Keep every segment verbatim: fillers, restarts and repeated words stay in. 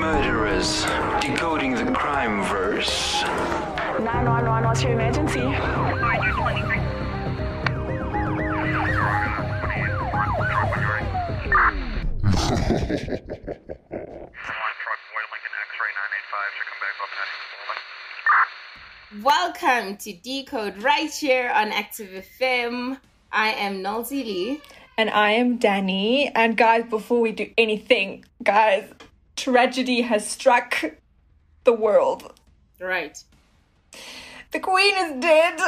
murderers, decoding the crime verse. nine one one, what's your emergency? Welcome to Decode right here on Active F M. I am Nolzi Lee. And I am Danny. And guys, before we do anything, guys, tragedy has struck the world. Right. The Queen is dead.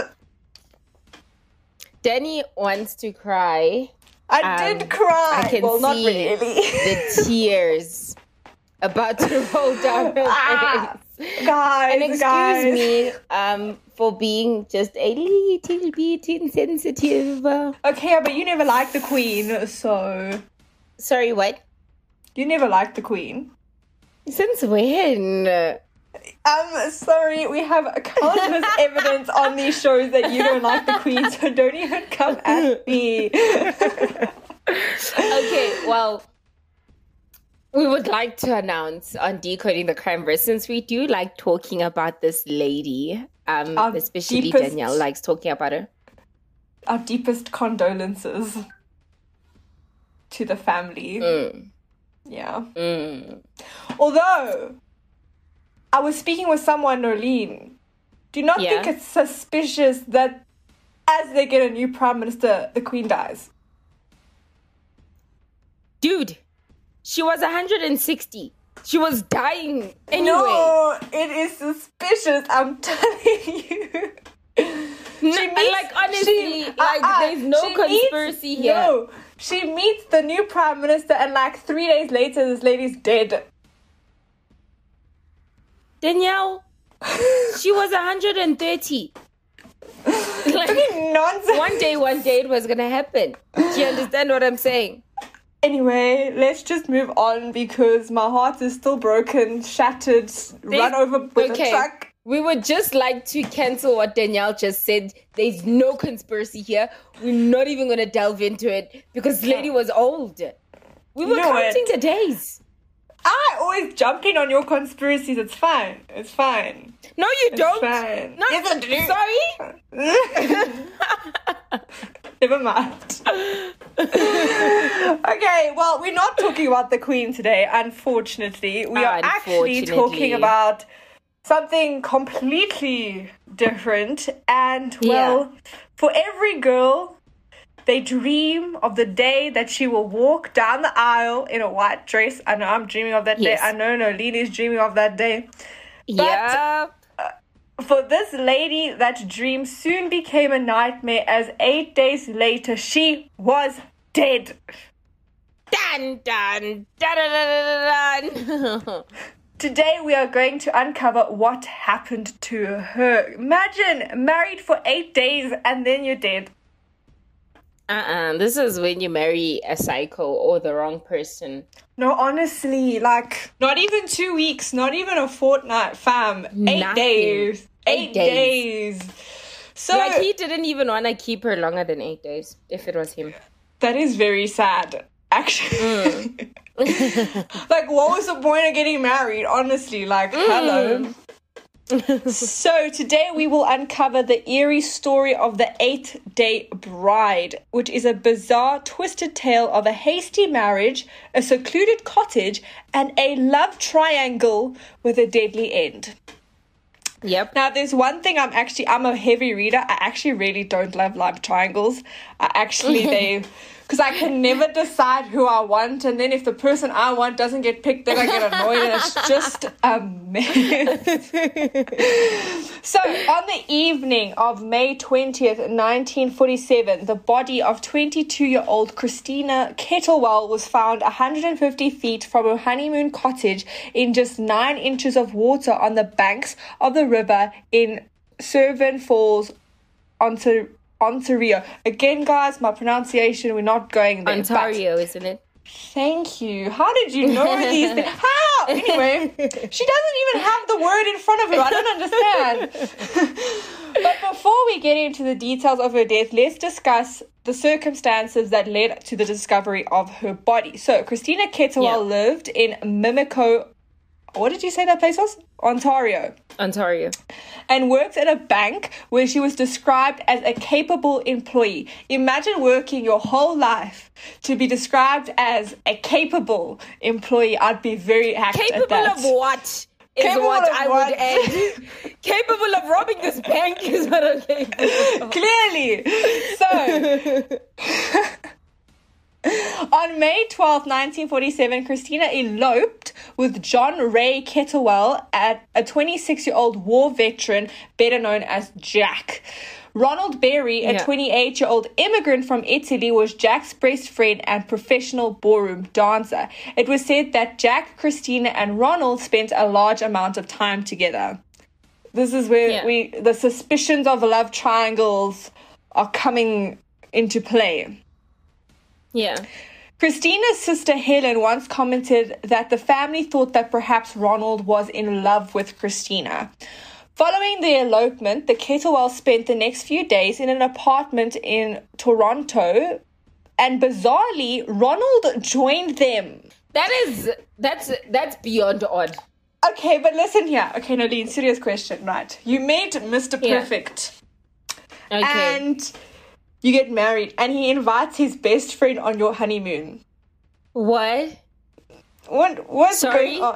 Danny wants to cry. I um, did cry. I can well, see not really. the tears about to roll down her ah, face. Guys, and excuse guys. me um, for being just a little bit insensitive. Okay, but you never liked the Queen, so... Sorry, what? You never liked the Queen. Since when? I'm sorry, we have countless evidence on these shows that you don't like the Queen, so don't even come at me. Okay, well, we would like to announce on Decoding the Crime Verse, since we do like talking about this lady, um, Our especially deepest- Danielle likes talking about her. Our deepest condolences to the family. Mm. Yeah. Mm. Although, I was speaking with someone, Nolene. Do you not Yeah. think it's suspicious that as they get a new prime minister, the Queen dies? Dude, she was one hundred sixty. She was dying anyway. No, it is suspicious, I'm telling you. No, meets- like, honestly, she- like, uh, uh, there's no she conspiracy meets, here. No, she meets the new prime minister and like three days later, this lady's dead. Danielle, she was one hundred thirty. Like, Fucking nonsense. one day, one day it was going to happen. Do you understand what I'm saying? Anyway, let's just move on because my heart is still broken, shattered, run over with okay. a truck. We would just like to cancel what Danielle just said. There's no conspiracy here. We're not even going to delve into it because the lady was old. We were know counting it. the days. I always jump in on your conspiracies. It's fine. It's fine. No, you It's don't. fine. No, Yes, I do. sorry. Never mind. Okay, well, we're not talking about the Queen today, unfortunately. We are actually Unfortunately. talking about something completely different. And, well, for every girl, they dream of the day that she will walk down the aisle in a white dress. I know I'm dreaming of that Yes. day. I know Nolene is dreaming of that day. Yeah. For this lady, that dream soon became a nightmare as eight days later, she was dead. Dun, dun, dun, dun, dun, dun, dun. Today, we are going to uncover what happened to her. Imagine, married for eight days and then you're dead. Uh-uh. This is when you marry a psycho or the wrong person. No, honestly, like, not even two weeks, not even a fortnight, fam. Eight Nothing. days. Eight, Eight days. days. So, Like, he didn't even want to keep her longer than eight days, if it was him. that is very sad, actually. Mm. Like, what was the point of getting married? Honestly, like, hello. So, today we will uncover the eerie story of the eight-day bride, which is a bizarre, twisted tale of a hasty marriage, a secluded cottage, and a love triangle with a deadly end. Yep. Now, there's one thing I'm actually, I'm a heavy reader. I actually really don't love love triangles. I actually, they, because I can never decide who I want. And then if the person I want doesn't get picked, then I get annoyed. And it's just a mess. So, on the evening of May twentieth, nineteen forty-seven, the body of twenty-two-year-old Christina Kettlewell was found one hundred fifty feet from her honeymoon cottage in just nine inches of water on the banks of the river in Servan Falls, Ontario. Ontario. Again, guys, my pronunciation, we're not going there. Ontario, isn't it? Thank you. How did you know these things? How? Anyway, she doesn't even have the word in front of her. I don't understand. But before we get into the details of her death, let's discuss the circumstances that led to the discovery of her body. So, Christina Kettlewell Yeah. lived in Mimico, what did you say that place was? Ontario. Ontario. And worked at a bank where she was described as a capable employee. Imagine working your whole life to be described as a capable employee. I'd be very hacked Capable at that. of what? Is Capable what of I what? would add. Capable of robbing this bank is what I'm capable of. Clearly. So, on May twelfth, nineteen forty-seven, Christina eloped with John Ray Kettlewell, at a twenty-six-year-old war veteran, better known as Jack. Ronald Berry, a Yeah. twenty-eight-year-old immigrant from Italy, was Jack's best friend and professional ballroom dancer. It was said that Jack, Christina, and Ronald spent a large amount of time together. This is where Yeah. we the suspicions of love triangles are coming into play. Yeah. Christina's sister Helen once commented that the family thought that perhaps Ronald was in love with Christina. Following the elopement, the Kettlewells spent the next few days in an apartment in Toronto, and bizarrely, Ronald joined them. That is that's that's beyond odd. Okay, but listen here. Okay, Nolene, serious question, right? You met Mister Yeah. Perfect, Okay. and you get married, and he invites his best friend on your honeymoon. What? What? What's Sorry? going on?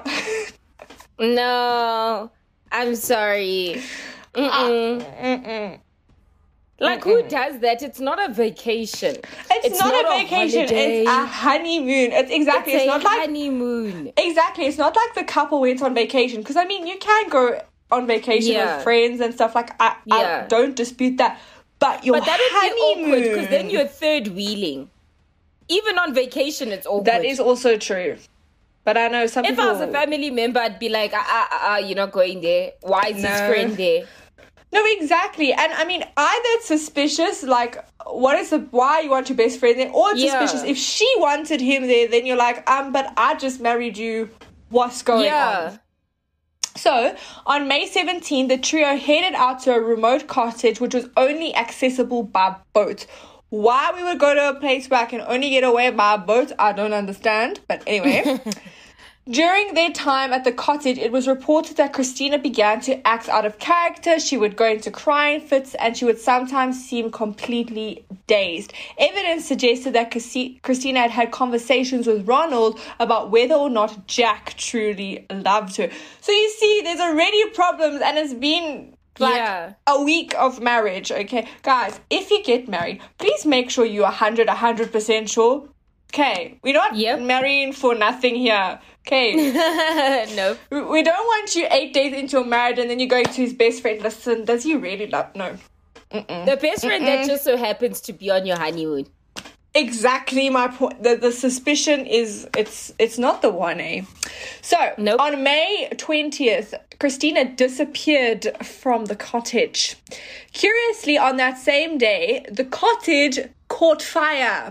No. I'm sorry. Mm-mm. Mm-mm. Like, who does that? It's not a vacation. It's, not, a vacation. holiday. It's a honeymoon. It's exactly. It's, It's a not like honeymoon. exactly. It's not like the couple went on vacation. Because I mean, you can go on vacation Yeah. with friends and stuff. Like I, Yeah. I don't dispute that. But your But that would be honeymoon. awkward because then you're third wheeling. Even on vacation, it's awkward. That is also true. But I know some If people. I was a family member, I'd be like, ah, ah, ah, ah, you're not going there. Why is his No. friend there? No, exactly. And I mean, either it's suspicious, like, what is the, why you want your best friend there? Or it's Yeah. suspicious. If she wanted him there, then you're like, um, but I just married you. What's going Yeah. on? So, on May seventeenth, the trio headed out to a remote cottage which was only accessible by boat. Why we would go to a place where I can only get away by a boat, I don't understand. But anyway. During their time at the cottage, it was reported that Christina began to act out of character. She would go into crying fits and she would sometimes seem completely dazed. Evidence suggested that Christi- Christina had had conversations with Ronald about whether or not Jack truly loved her. So you see, there's already problems and it's been like Yeah. a week of marriage, okay? Guys, if you get married, please make sure you're one hundred, one hundred percent sure. Okay, we're not Yep. marrying for nothing here. Okay, No. we we don't want you eight days into your marriage and then you're going to his best friend. Listen, does he really love? No. The best friend that just so happens to be on your honeymoon. Exactly my point. The, the suspicion is it's it's not the one, eh? So, Nope. on May twentieth, Christina disappeared from the cottage. Curiously, on that same day, the cottage caught fire.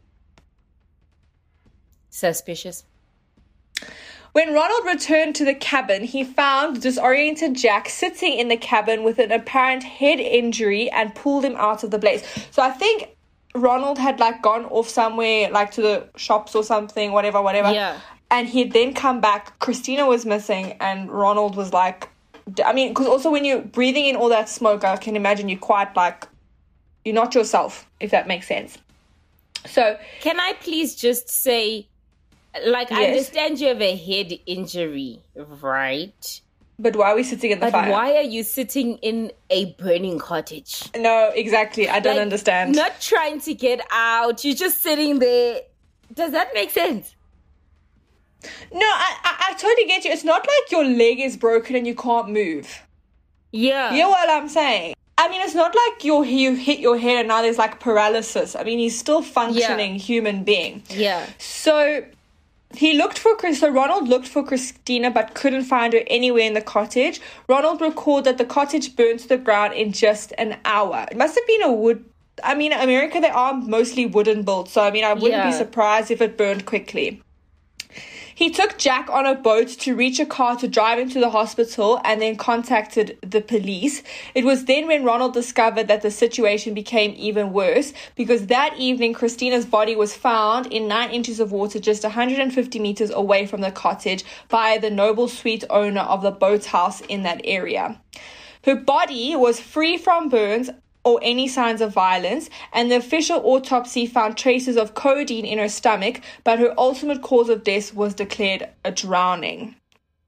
Suspicious. When Ronald returned to the cabin, he found disoriented Jack sitting in the cabin with an apparent head injury and pulled him out of the blaze. So I think Ronald had like gone off somewhere, like to the shops or something, whatever, whatever. Yeah. And he'd then come back. Christina was missing, and Ronald was like, I mean, because also when you're breathing in all that smoke, I can imagine you're quite like, you're not yourself, if that makes sense. So, Can I please just say, like, I Yes. understand you have a head injury, right? but why are we sitting in the But fire? why are you sitting in a burning cottage? No, exactly. I don't Like, understand. Not trying to get out. You're just sitting there. Does that make sense? No, I, I, I totally get you. It's not like your leg is broken and you can't move. Yeah. You know what I'm saying? I mean, it's not like you're, you hit your head and now there's like paralysis. I mean, he's still functioning human being. Yeah. So he looked for Chris. So Ronald looked for Christina but couldn't find her anywhere in the cottage. Ronald recalled that the cottage burned to the ground in just an hour. It must have been a wood. I mean, America, they are mostly wooden built. So, I mean, I wouldn't be Yeah. surprised if it burned quickly. He took Jack on a boat to reach a car to drive him to the hospital and then contacted the police. It was then when Ronald discovered that the situation became even worse, because that evening Christina's body was found in nine inches of water just one hundred fifty meters away from the cottage by the Noble Suite owner of the boathouse in that area. Her body was free from burns or any signs of violence, and the official autopsy found traces of codeine in her stomach, but her ultimate cause of death was declared a drowning.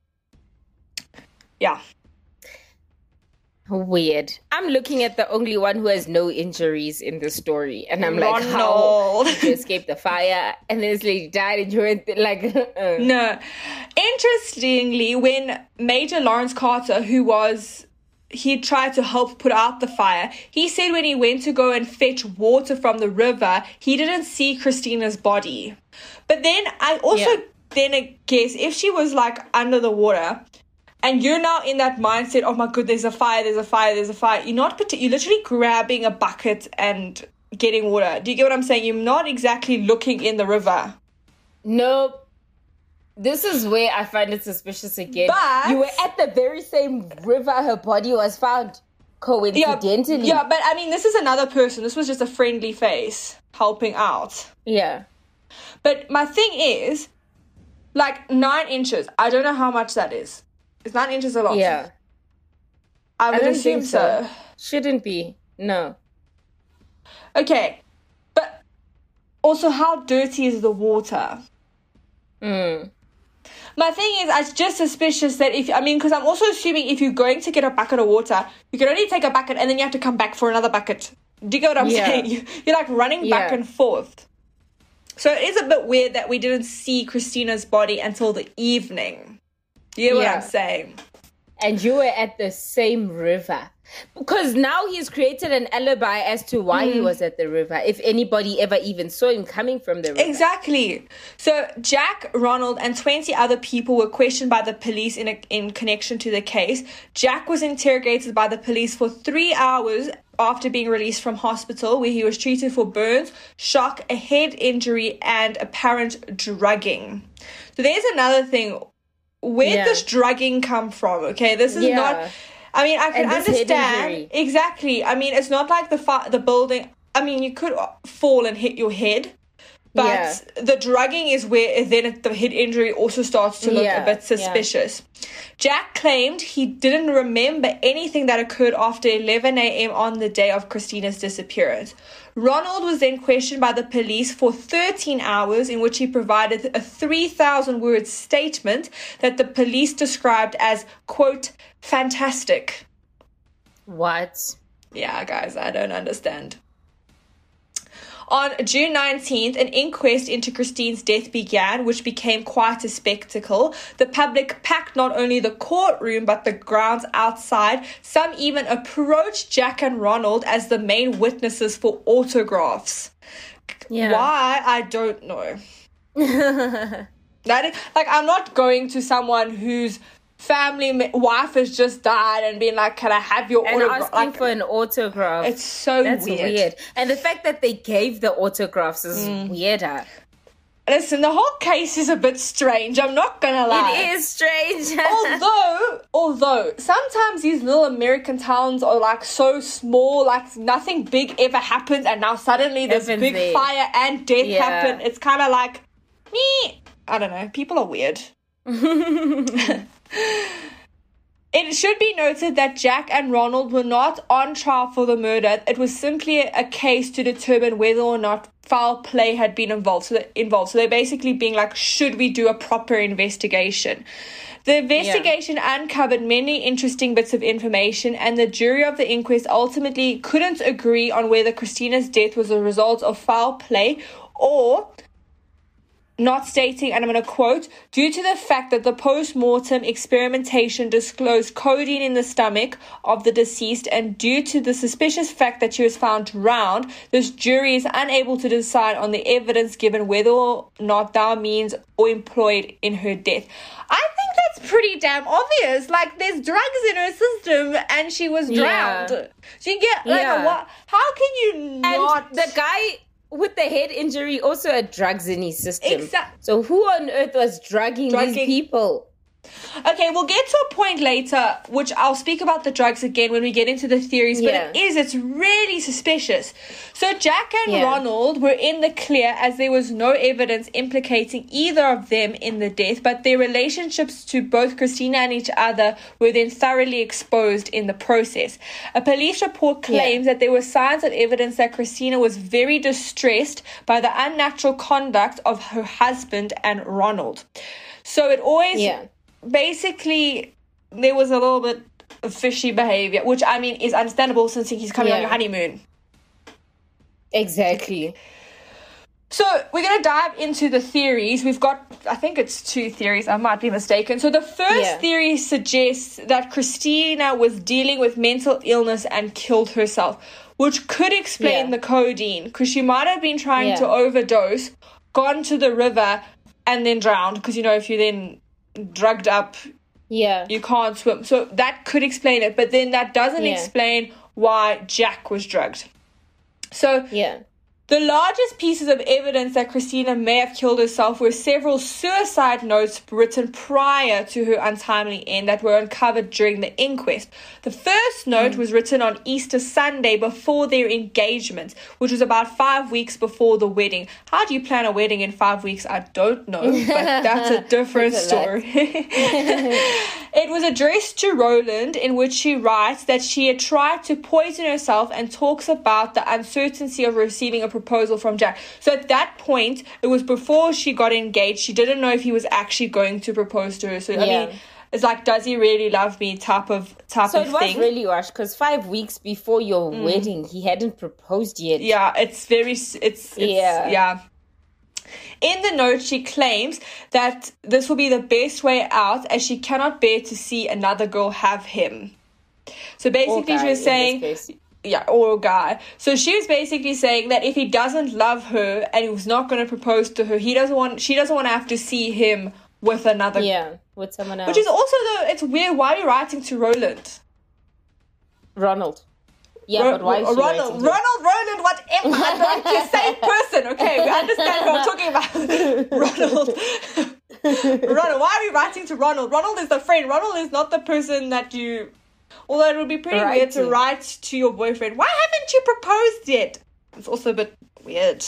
Yeah. Weird. I'm looking at the only one who has no injuries in the story, and I'm like, Ronald. how did you escape the fire? And this lady died, and you went th- like, uh. No. Interestingly, when Major Lawrence Carter, who was... he tried to help put out the fire. He said when he went to go and fetch water from the river, he didn't see Christina's body. But then I also Yeah. then guess if she was like under the water and you're now in that mindset, oh my god, there's a fire, there's a fire, there's a fire. You're not, you're literally grabbing a bucket and getting water. Do you get what I'm saying? You're not exactly looking in the river. Nope. This is where I find it suspicious again. But- you were at the very same river her body was found, coincidentally. Yeah, yeah, but I mean, this is another person. This was just a friendly face helping out. Yeah. But my thing is, like, nine inches. I don't know how much that is. Is nine inches a lot? Yeah. I would I don't assume think so. so. Shouldn't be. No. Okay. But also, how dirty is the water? Mm. My thing is, I'm just suspicious that if, I mean, because I'm also assuming if you're going to get a bucket of water, you can only take a bucket and then you have to come back for another bucket. Do you get what I'm Yeah. saying? You, you're like running back Yeah. and forth. So it is a bit weird that we didn't see Christina's body until the evening. You hear what Yeah. I'm saying? And you were at the same river. Because now he's created an alibi as to why Mm. he was at the river, if anybody ever even saw him coming from the river. Exactly. So Jack, Ronald, and twenty other people were questioned by the police in a, in connection to the case. Jack was interrogated by the police for three hours after being released from hospital, where he was treated for burns, shock, a head injury, and apparent drugging. So there's another thing. Where Yeah. did this drugging come from? Okay, this is Yeah. not... I mean, I can And this head understand. injury. Exactly. I mean, it's not like the fi- the building... I mean, you could fall and hit your head, but Yeah. the drugging is where then the head injury also starts to look Yeah, a bit yeah. suspicious. Jack claimed he didn't remember anything that occurred after eleven a.m. on the day of Christina's disappearance. Ronald was then questioned by the police for thirteen hours, in which he provided a three thousand word statement that the police described as, quote, fantastic. What? Yeah, guys, I don't understand. On June nineteenth, an inquest into Christine's death began, which became quite a spectacle. The public packed not only the courtroom, but the grounds outside. Some even approached Jack and Ronald as the main witnesses for autographs. Yeah. Why? I don't know. That is, like, I'm not going to someone whose family ma- wife has just died and being like, can I have your And autograph? asking Like, for an autograph. it's so That's weird. weird. And the fact that they gave the autographs is Mm. weirder. Listen, the whole case is a bit strange. I'm not gonna lie. It is strange. Although, although sometimes these little American towns are like so small, like nothing big ever happens, and now suddenly this Happens big there. fire and death Yeah. happen. It's kind of like me. I don't know. People are weird. It should be noted that Jack and Ronald were not on trial for the murder. It was simply a case to determine whether or not foul play had been involved. So, that, involved. so they're basically being like, should we do a proper investigation? The investigation uncovered many interesting bits of information, and the jury of the inquest ultimately couldn't agree on whether Christina's death was a result of foul play or not stating, and I'm going to quote, due to the fact that the post-mortem experimentation disclosed codeine in the stomach of the deceased, and due to the suspicious fact that she was found drowned, this jury is unable to decide on the evidence given whether or not that means or employed in her death. I think that's pretty damn obvious. Like, there's drugs in her system and she was Yeah. drowned. So you get, like, Yeah. what? How can you not... And the guy with the head injury, also had drugs in his system. Exact- So who on earth was drugging, Drugging. these people? Okay, we'll get to a point later, which I'll speak about the drugs again when we get into the theories, but Yeah. it is, it's really suspicious. So Jack and Yeah. Ronald were in the clear as there was no evidence implicating either of them in the death, but their relationships to both Christina and each other were then thoroughly exposed in the process. A police report claims that there were signs of evidence that Christina was very distressed by the unnatural conduct of her husband and Ronald. So it always... Yeah. Basically, there was a little bit of fishy behavior, which I mean is understandable since he's coming on Yeah. your honeymoon. Exactly. So we're going to dive into the theories. We've got, I think it's two theories. I might be mistaken. So the first Yeah. theory suggests that Christina was dealing with mental illness and killed herself, which could explain Yeah. the codeine, because she might have been trying Yeah. to overdose, gone to the river, and then drowned. Because, you know, if you then drugged up, Yeah. you can't swim. So that could explain it. But then that doesn't Yeah. explain why Jack was drugged. So Yeah. the largest pieces of evidence that Christina may have killed herself were several suicide notes written prior to her untimely end that were uncovered during the inquest. The first note was written on Easter Sunday before their engagement, which was about five weeks before the wedding. How do you plan a wedding in five weeks? I don't know, but that's a different That's a lot. story. It was addressed to Roland, in which she writes that she had tried to poison herself and talks about the uncertainty of receiving a proposal from Jack. So at that point, it was before she got engaged. She didn't know if he was actually going to propose to her. So I Yeah. mean, it's like, does he really love me? Type of type So of it was thing. really rushed because five weeks before your wedding, he hadn't proposed yet. Yeah, it's very, it's, it's Yeah. yeah. In the note, she claims that this will be the best way out as she cannot bear to see another girl have him. So Or basically, guy she was in saying, this case. yeah, or a guy. So she was basically saying that if he doesn't love her and he was not going to propose to her, he doesn't want, she doesn't want to have to see him with another. Yeah, with someone else. Which is also though, it's weird. Why are you writing to Roland? Ronald. Yeah, Ro- but why is Ro- she Ronald, writing to- Ronald, Roland, whatever. I'm not the same person, okay? We understand who I'm talking about. Ronald. Ronald, why are we writing to Ronald? Ronald is the friend. Ronald is not the person that you... Although it would be pretty Write weird to to. write to your boyfriend. Why haven't you proposed yet? It's also a bit weird.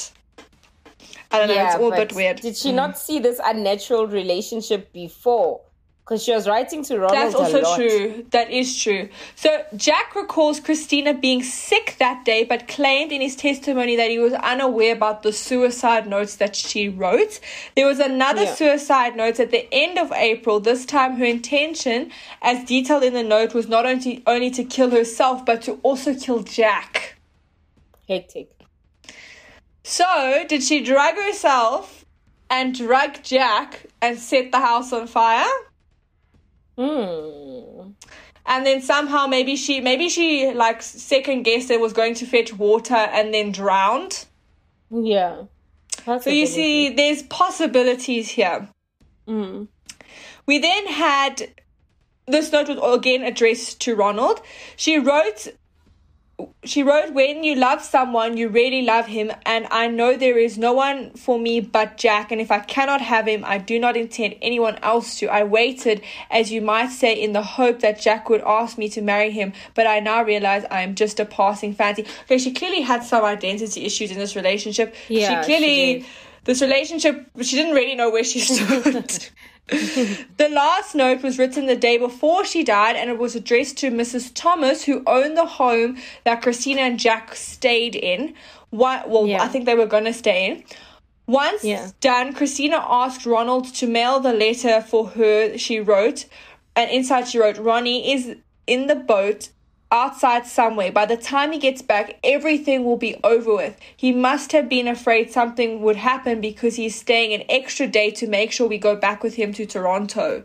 I don't know, Yeah, it's all a but bit weird. Did she not see this unnatural relationship before? Because she was writing to Ronald That's a also lot. true. That is true. So Jack recalls Christina being sick that day, but claimed in his testimony that he was unaware about the suicide notes that she wrote. There was another Yeah. suicide note at the end of April. This time her intention, as detailed in the note, was not only, only to kill herself, but to also kill Jack. Hectic. So did she drug herself and drug Jack and set the house on fire? Hmm. And then somehow maybe she maybe she like second guessed and was going to fetch water and then drowned. Yeah. So you see, there's possibilities here. Mm. We then had, this note was again addressed to Ronald. She wrote, she wrote, when you love someone, you really love him, and I know there is no one for me but Jack, and if I cannot have him, I do not intend anyone else to. I waited, as you might say, in the hope that Jack would ask me to marry him, but I now realize I am just a passing fancy. Okay, she clearly had some identity issues in this relationship. Yeah, she clearly, she did. this relationship, she didn't really know where she stood. The last note was written the day before she died, and it was addressed to Missus Thomas, who owned the home that Christina and Jack stayed in. What, well, Yeah. I think they were going to stay in. Once Yeah. done, Christina asked Ronald to mail the letter for her. She wrote, and inside she wrote, Ronnie is in the boat outside somewhere. By the time he gets back, everything will be over with. He must have been afraid something would happen because he's staying an extra day to make sure we go back with him to Toronto.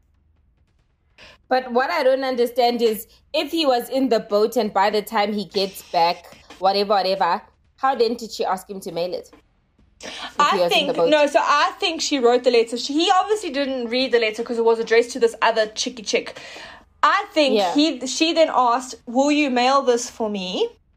But what I don't understand is if he was in the boat and by the time he gets back, whatever, whatever, how then did she ask him to mail it? If he I was in think the boat? no. So I think she wrote the letter. She, he obviously didn't read the letter because it was addressed to this other chicky chick. I think Yeah. he. She then asked, "Will you mail this for me?"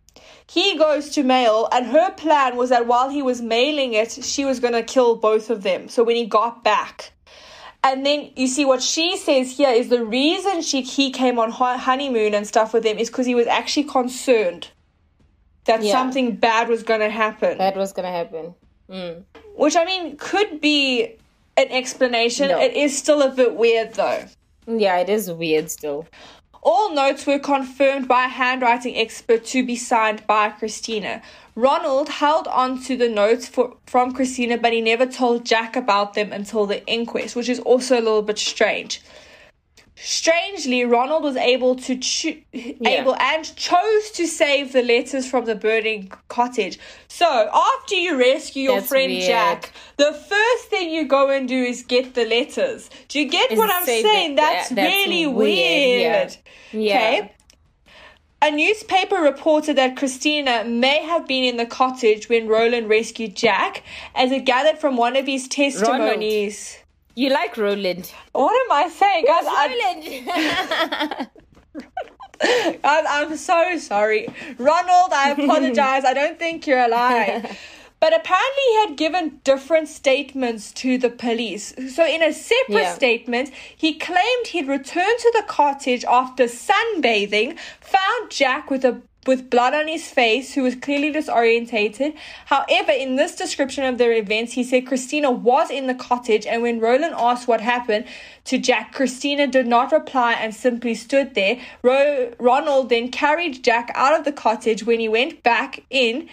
he goes to mail, and her plan was that while he was mailing it, she was going to kill both of them. So when he got back, and then you see what she says here is the reason she he came on honeymoon and stuff with them is because he was actually concerned that Yeah. something bad was going to happen. That was gonna happen. Mm. Which, I mean, could be an explanation. No. It is still a bit weird, though. Yeah, it is weird still. All notes were confirmed by a handwriting expert to be signed by Christina. Ronald held on to the notes for, from Christina, but he never told Jack about them until the inquest, which is also a little bit strange. Strangely, Ronald was able to cho- able and chose to save the letters from the burning cottage. So, after you rescue your That's friend weird. Jack, the first thing you go and do is get the letters. Do you get Is what I'm save saying? it. That's, Yeah, that's really weird, weird. yeah. Yeah. Okay. A newspaper reported that Christina may have been in the cottage when Roland rescued Jack, as it gathered from one of his testimonies. You like Roland. What am I saying, guys? I, Roland! guys, I'm so sorry. Ronald, I apologize. I don't think you're alive. But apparently he had given different statements to the police. So in a separate Yeah. statement, he claimed he'd returned to the cottage after sunbathing, found Jack with a with blood on his face, who was clearly disorientated. However, in this description of the events, he said Christina was in the cottage, and when Roland asked what happened to Jack, Christina did not reply and simply stood there. Ro- Ronald then carried Jack out of the cottage. When he went back in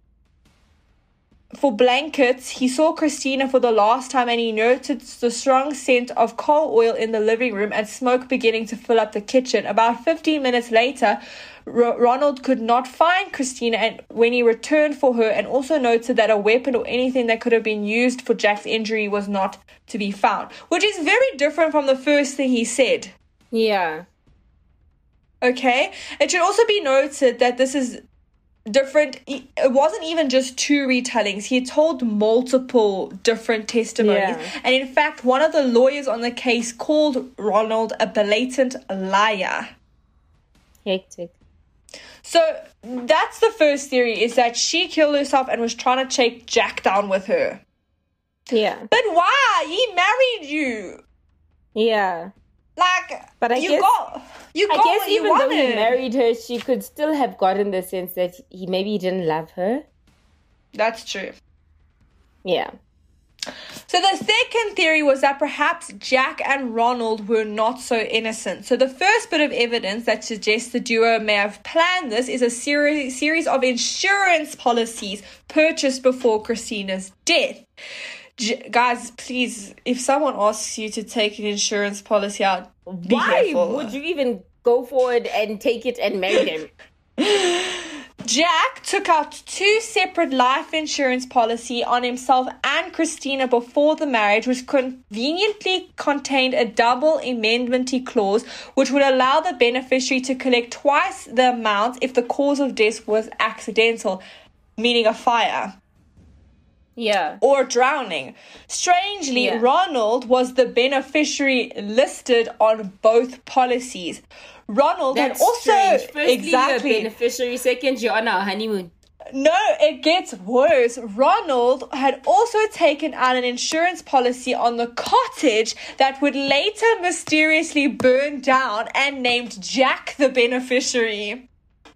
for blankets, he saw Christina for the last time, and he noted the strong scent of coal oil in the living room and smoke beginning to fill up the kitchen. About fifteen minutes later, R- Ronald could not find Christina and when he returned for her, and also noted that a weapon or anything that could have been used for Jack's injury was not to be found, which is very different from the first thing he said. Yeah. Okay? It should also be noted that this is different. It wasn't even just two retellings. He told multiple different testimonies. Yeah. And in fact, one of the lawyers on the case called Ronald a blatant liar. Hectic. So that's the first theory, is that she killed herself and was trying to take Jack down with her. Yeah. But why? He married you. Yeah. Like, But I you guess- got, you I got guess what you even though he wanted. married her, she could still have gotten the sense that he maybe didn't love her. That's true. Yeah. So the second theory was that perhaps Jack and Ronald were not so innocent. So the first bit of evidence that suggests the duo may have planned this is a seri- series of insurance policies purchased before Christina's death. J- guys, please, if someone asks you to take an insurance policy out, be Why careful. would you even go forward and take it and marry him? Jack took out two separate life insurance policy on himself and Christina before the marriage, which conveniently contained a double amendment clause, which would allow the beneficiary to collect twice the amount if the cause of death was accidental, meaning a fire Yeah. or drowning. Strangely, Yeah. Ronald was the beneficiary listed on both policies. Ronald That's had also strange. Firstly, exactly you're a beneficiary. Second, you're on our honeymoon. No, it gets worse. Ronald had also taken out an insurance policy on the cottage that would later mysteriously burn down and named Jack the beneficiary.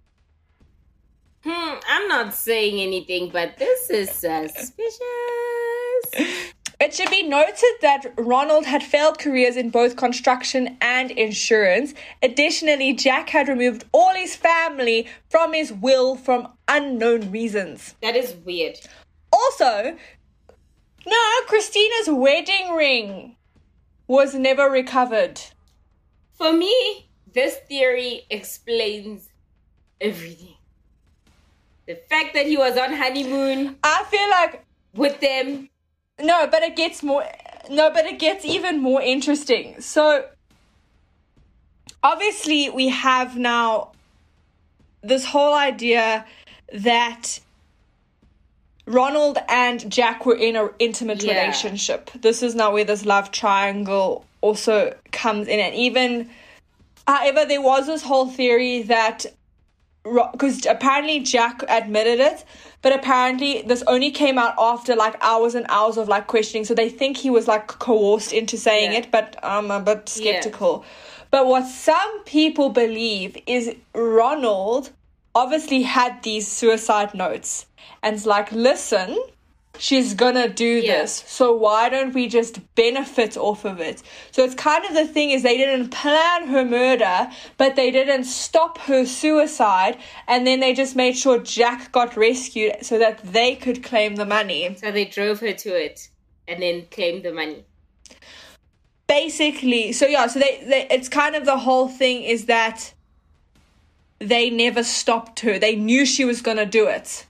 Hmm, I'm not saying anything, but this is suspicious. It should be noted that Ronald had failed careers in both construction and insurance. Additionally, Jack had removed all his family from his will from unknown reasons. That is weird. Also, no, Christina's wedding ring was never recovered. For me, this theory explains everything. The fact that he was on honeymoon I feel like with them. no, but it gets more no, but it gets even more interesting. So obviously we have now this whole idea that Ronald and Jack were in an intimate Yeah. relationship. This is now where this love triangle also comes in. And even, however, there was this whole theory that because apparently Jack admitted it, but apparently this only came out after like hours and hours of like questioning. So they think he was like coerced into saying Yeah. it, but I'm a bit Yeah. skeptical. But what some people believe is Ronald obviously had these suicide notes and it's like, listen, she's gonna do Yeah. this, so why don't we just benefit off of it? So it's kind of the thing is they didn't plan her murder, but they didn't stop her suicide, and then they just made sure Jack got rescued so that they could claim the money. So they drove her to it and then claimed the money. Basically, so yeah, so they, they it's kind of the whole thing is that they never stopped her. They knew she was gonna do it,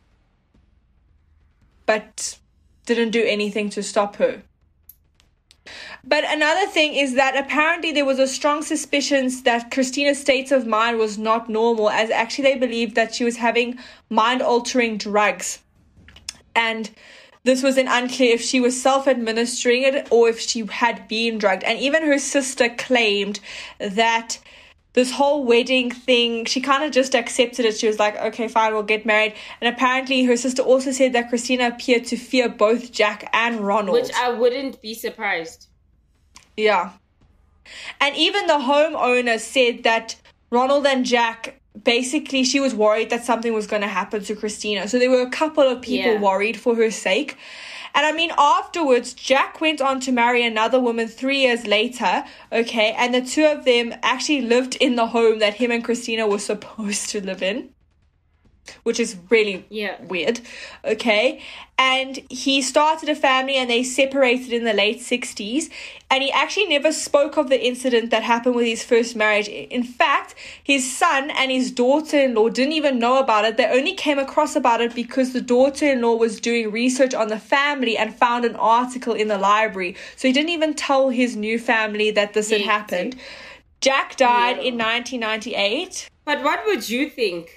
but didn't do anything to stop her. But another thing is that apparently there was a strong suspicion that Christina's state of mind was not normal, as actually they believed that she was having mind-altering drugs. And this was then unclear if she was self-administering it or if she had been drugged. And even her sister claimed that this whole wedding thing, she kind of just accepted it. She was like, okay, fine, we'll get married. And apparently her sister also said that Christina appeared to fear both Jack and Ronald. Which I wouldn't be surprised. Yeah. And even the homeowner said that Ronald and Jack, basically she was worried that something was going to happen to Christina. So there were a couple of people Yeah. worried for her sake. And I mean, afterwards, Jack went on to marry another woman three years later, okay? And the two of them actually lived in the home that him and Christina were supposed to live in, which is really Yeah. weird, okay? And he started a family and they separated in the late sixties. And he actually never spoke of the incident that happened with his first marriage. In fact, his son and his daughter-in-law didn't even know about it. They only came across about it because the daughter-in-law was doing research on the family and found an article in the library. So he didn't even tell his new family that this had Yeah. happened. Jack died Yeah. in nineteen ninety-eight. But what would you think?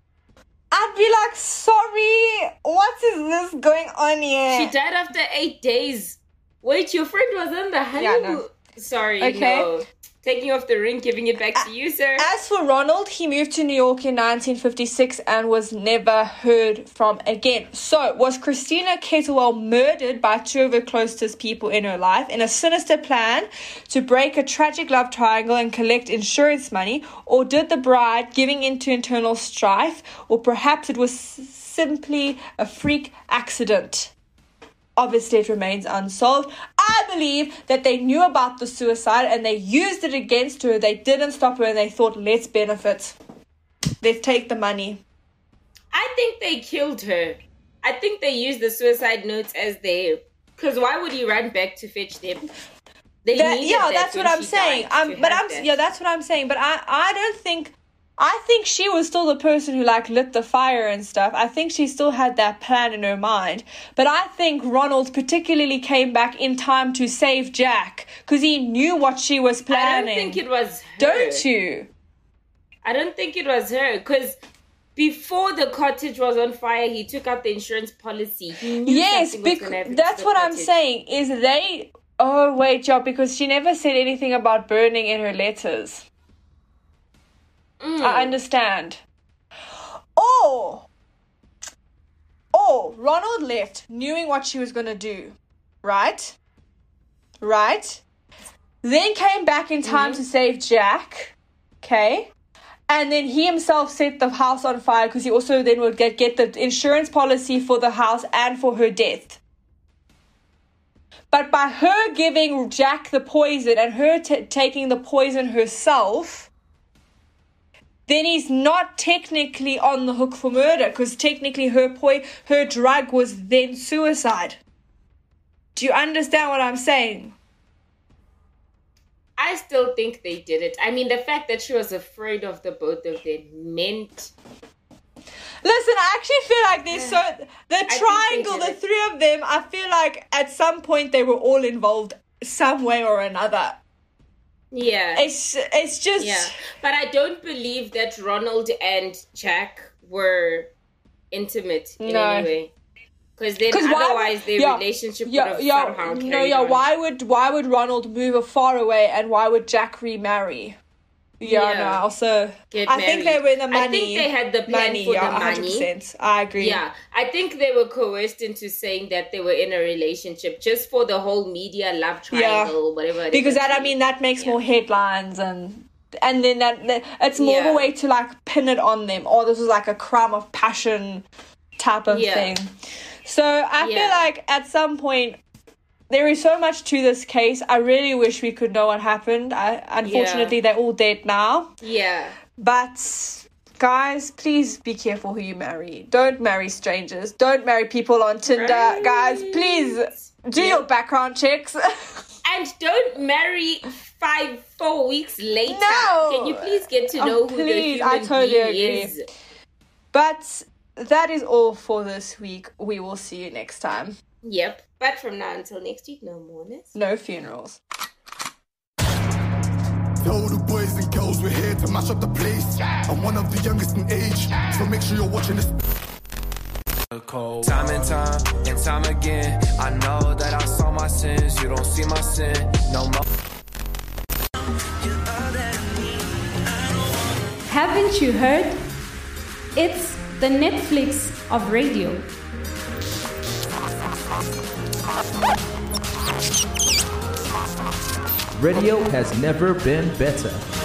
I'd be like, sorry, what is this going on here? She died after eight days. Wait, your friend was on the honeymoon. no. Sorry, Okay. no. Taking off the ring, giving it back to you, sir. As for Ronald, he moved to New York in nineteen fifty-six and was never heard from again. So, was Christina Kettlewell murdered by two of her closest people in her life in a sinister plan to break a tragic love triangle and collect insurance money? Or did the bride giving into internal strife? Or perhaps it was s- simply a freak accident? Obviously, it remains unsolved. I believe that they knew about the suicide and they used it against her. They didn't stop her and they thought, let's benefit. Let's take the money. I think they killed her. I think they used the suicide notes as their... Because why would he run back to fetch them? They That, needed yeah, that that's when what I'm she saying. died Um, to but have I'm that. yeah, that's what I'm saying. But I, I don't think. I think she was still the person who like lit the fire and stuff. I think she still had that plan in her mind. But I think Ronald particularly came back in time to save Jack because he knew what she was I planning. don't think it was her. Don't you? I don't think it was her. Because before the cottage was on fire, he took out the insurance policy. He knew Yes, something was bec- gonna happen to that's the what I'm cottage. saying. Is they? Oh wait, yeah, because she never said anything about burning in her letters. Mm. I understand. Or, or Ronald left knowing what she was going to do, right? Right? Then came back in time to save Jack, okay? And then he himself set the house on fire because he also then would get, get the insurance policy for the house and for her death. But by her giving Jack the poison and her t- taking the poison herself, then he's not technically on the hook for murder because technically her poi- her drug was then suicide. Do you understand what I'm saying? I still think they did it. I mean, the fact that she was afraid of the both of them meant... Listen, I actually feel like there's so... The think they triangle, did the it. three of them, I feel like at some point they were all involved some way or another. Yeah. It's it's just... Yeah. But I don't believe that Ronald and Jack were intimate in No. any way. Because then 'Cause why otherwise would- their yeah, relationship yeah, would have yeah, somehow carried no, yeah. on. Why would why would Ronald move far away and why would Jack remarry? Yeah, Yeah. no, I also, Get I think they married. were in the money. I think they had the plan money, for yeah, the one hundred money. percent. I agree. Yeah, I think they were coerced into saying that they were in a relationship just for the whole media love triangle, Yeah. whatever. It Because is that, I actually. mean, that makes Yeah. more headlines and and then that, that it's more of Yeah. a way to like pin it on them. Oh, this was like a crime of passion type of Yeah. thing. So I Yeah. feel like at some point there is so much to this case. I really wish we could know what happened. I, unfortunately, they're all dead now. Yeah. But guys, please be careful who you marry. Don't marry strangers. Don't marry people on Tinder. Right. Guys, please do Yeah. your background checks. And don't marry five, four weeks later. No. Can you please get to Oh, know who please, the I human totally being agree. is? But that is all for this week. We will see you next time. Yep. But from now until next week, no mourners. No funerals. Tell the boys and girls we're here to mash up the place. I'm one of the youngest in age, so make sure you're watching this. Time and time and time again, I know that I saw my sins. You don't see my sin no more. Haven't you heard? It's the Netflix of radio. Radio has never been better.